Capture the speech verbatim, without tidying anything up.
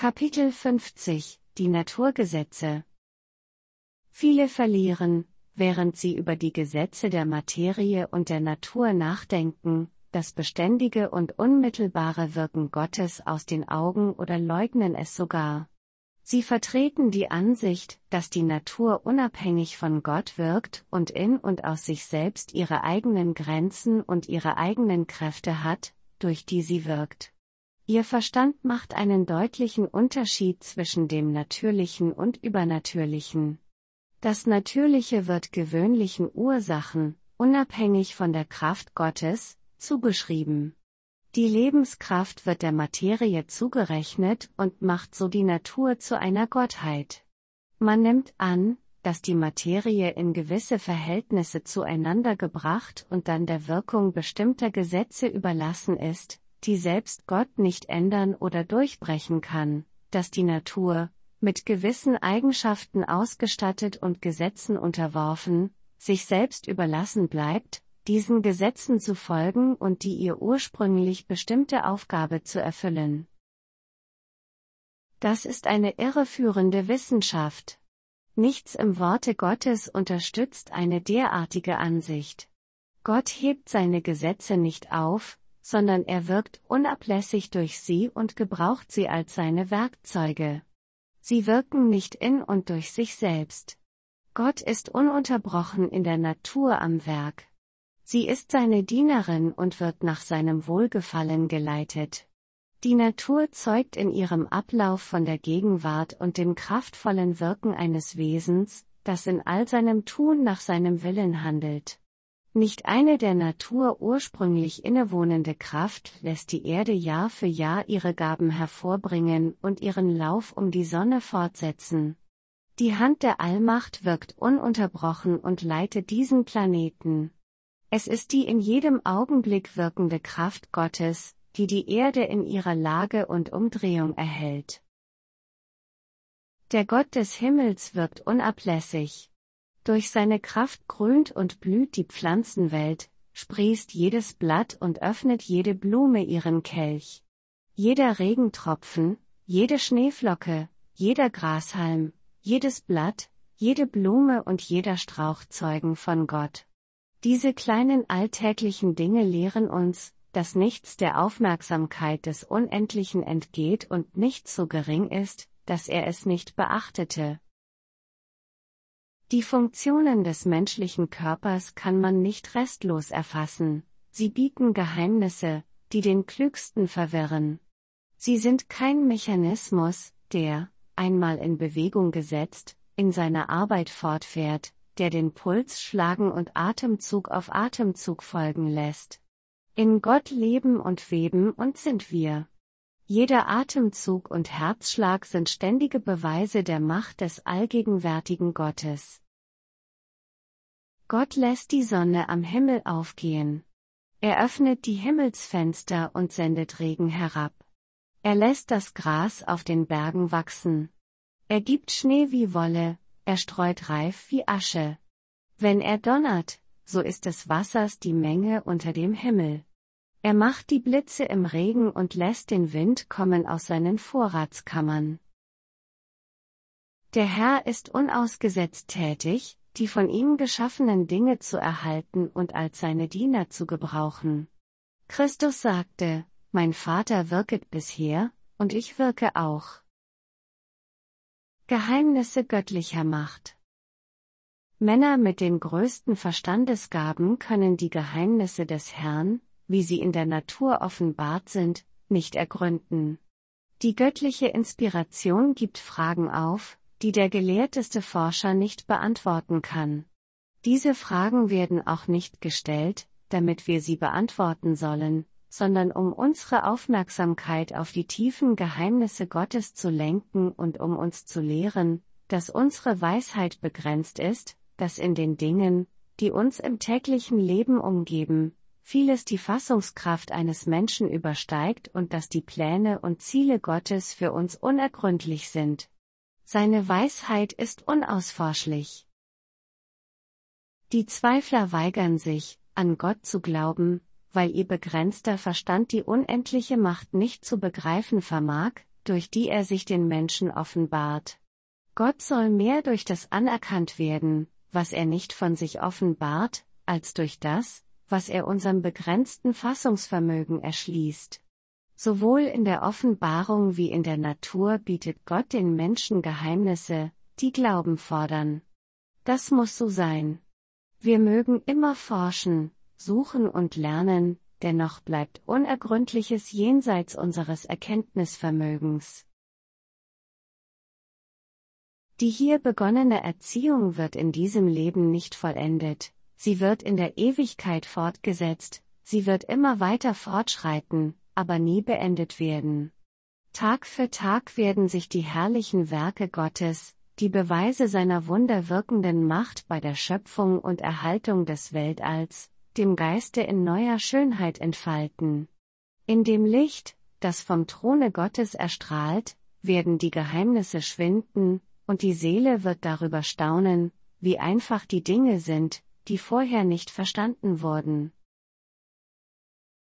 Kapitel fünfzig Die Naturgesetze. Viele verlieren, während sie über die Gesetze der Materie und der Natur nachdenken, das beständige und unmittelbare Wirken Gottes aus den Augen oder leugnen es sogar. Sie vertreten die Ansicht, dass die Natur unabhängig von Gott wirkt und in und aus sich selbst ihre eigenen Grenzen und ihre eigenen Kräfte hat, durch die sie wirkt. Ihr Verstand macht einen deutlichen Unterschied zwischen dem Natürlichen und Übernatürlichen. Das Natürliche wird gewöhnlichen Ursachen, unabhängig von der Kraft Gottes, zugeschrieben. Die Lebenskraft wird der Materie zugerechnet und macht so die Natur zu einer Gottheit. Man nimmt an, dass die Materie in gewisse Verhältnisse zueinander gebracht und dann der Wirkung bestimmter Gesetze überlassen ist, die selbst Gott nicht ändern oder durchbrechen kann, dass die Natur, mit gewissen Eigenschaften ausgestattet und Gesetzen unterworfen, sich selbst überlassen bleibt, diesen Gesetzen zu folgen und die ihr ursprünglich bestimmte Aufgabe zu erfüllen. Das ist eine irreführende Wissenschaft. Nichts im Worte Gottes unterstützt eine derartige Ansicht. Gott hebt seine Gesetze nicht auf, sondern er wirkt unablässig durch sie und gebraucht sie als seine Werkzeuge. Sie wirken nicht in und durch sich selbst. Gott ist ununterbrochen in der Natur am Werk. Sie ist seine Dienerin und wird nach seinem Wohlgefallen geleitet. Die Natur zeugt in ihrem Ablauf von der Gegenwart und dem kraftvollen Wirken eines Wesens, das in all seinem Tun nach seinem Willen handelt. Nicht eine der Natur ursprünglich innewohnende Kraft lässt die Erde Jahr für Jahr ihre Gaben hervorbringen und ihren Lauf um die Sonne fortsetzen. Die Hand der Allmacht wirkt ununterbrochen und leitet diesen Planeten. Es ist die in jedem Augenblick wirkende Kraft Gottes, die die Erde in ihrer Lage und Umdrehung erhält. Der Gott des Himmels wirkt unablässig. Durch seine Kraft grünt und blüht die Pflanzenwelt, sprießt jedes Blatt und öffnet jede Blume ihren Kelch. Jeder Regentropfen, jede Schneeflocke, jeder Grashalm, jedes Blatt, jede Blume und jeder Strauch zeugen von Gott. Diese kleinen alltäglichen Dinge lehren uns, dass nichts der Aufmerksamkeit des Unendlichen entgeht und nichts so gering ist, dass er es nicht beachtete. Die Funktionen des menschlichen Körpers kann man nicht restlos erfassen, sie bieten Geheimnisse, die den Klügsten verwirren. Sie sind kein Mechanismus, der, einmal in Bewegung gesetzt, in seiner Arbeit fortfährt, der den Puls schlagen und Atemzug auf Atemzug folgen lässt. In Gott leben und weben und sind wir. Jeder Atemzug und Herzschlag sind ständige Beweise der Macht des allgegenwärtigen Gottes. Gott lässt die Sonne am Himmel aufgehen. Er öffnet die Himmelsfenster und sendet Regen herab. Er lässt das Gras auf den Bergen wachsen. Er gibt Schnee wie Wolle, er streut Reif wie Asche. Wenn er donnert, so ist des Wassers die Menge unter dem Himmel. Er macht die Blitze im Regen und lässt den Wind kommen aus seinen Vorratskammern. Der Herr ist unausgesetzt tätig, die von ihm geschaffenen Dinge zu erhalten und als seine Diener zu gebrauchen. Christus sagte, mein Vater wirket bisher, und ich wirke auch. Geheimnisse göttlicher Macht. Männer mit den größten Verstandesgaben können die Geheimnisse des Herrn, wie sie in der Natur offenbart sind, nicht ergründen. Die göttliche Inspiration gibt Fragen auf, die der gelehrteste Forscher nicht beantworten kann. Diese Fragen werden auch nicht gestellt, damit wir sie beantworten sollen, sondern um unsere Aufmerksamkeit auf die tiefen Geheimnisse Gottes zu lenken und um uns zu lehren, dass unsere Weisheit begrenzt ist, dass in den Dingen, die uns im täglichen Leben umgeben, vieles die Fassungskraft eines Menschen übersteigt und dass die Pläne und Ziele Gottes für uns unergründlich sind. Seine Weisheit ist unausforschlich. Die Zweifler weigern sich, an Gott zu glauben, weil ihr begrenzter Verstand die unendliche Macht nicht zu begreifen vermag, durch die er sich den Menschen offenbart. Gott soll mehr durch das anerkannt werden, was er nicht von sich offenbart, als durch das, was er unserem begrenzten Fassungsvermögen erschließt. Sowohl in der Offenbarung wie in der Natur bietet Gott den Menschen Geheimnisse, die Glauben fordern. Das muss so sein. Wir mögen immer forschen, suchen und lernen, dennoch bleibt Unergründliches jenseits unseres Erkenntnisvermögens. Die hier begonnene Erziehung wird in diesem Leben nicht vollendet, sie wird in der Ewigkeit fortgesetzt, sie wird immer weiter fortschreiten, aber nie beendet werden. Tag für Tag werden sich die herrlichen Werke Gottes, die Beweise seiner wunderwirkenden Macht bei der Schöpfung und Erhaltung des Weltalls, dem Geiste in neuer Schönheit entfalten. In dem Licht, das vom Throne Gottes erstrahlt, werden die Geheimnisse schwinden, und die Seele wird darüber staunen, wie einfach die Dinge sind, die vorher nicht verstanden wurden.